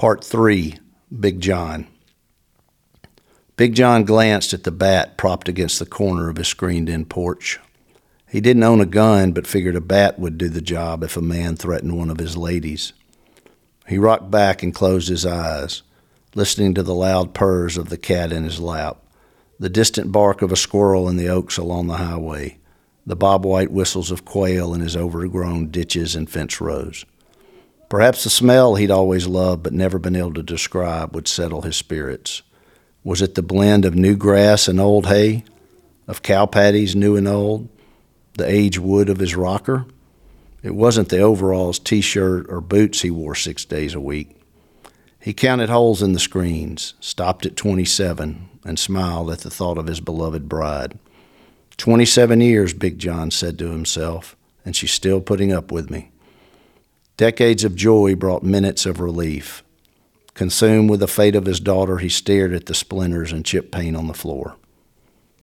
Part 3, Big John. Big John glanced at the bat propped against the corner of his screened-in porch. He didn't own a gun, but figured a bat would do the job if a man threatened one of his ladies. He rocked back and closed his eyes, listening to the loud purrs of the cat in his lap, the distant bark of a squirrel in the oaks along the highway, the bob-white whistles of quail in his overgrown ditches and fence rows. Perhaps the smell he'd always loved but never been able to describe would settle his spirits. Was it the blend of new grass and old hay, of cow patties new and old, the aged wood of his rocker? It wasn't the overalls, T-shirt, or boots he wore 6 days a week. He counted holes in the screens, stopped at 27, and smiled at the thought of his beloved bride. 27 years, Big John said to himself, and she's still putting up with me. Decades of joy brought minutes of relief. Consumed with the fate of his daughter, he stared at the splinters and chip paint on the floor.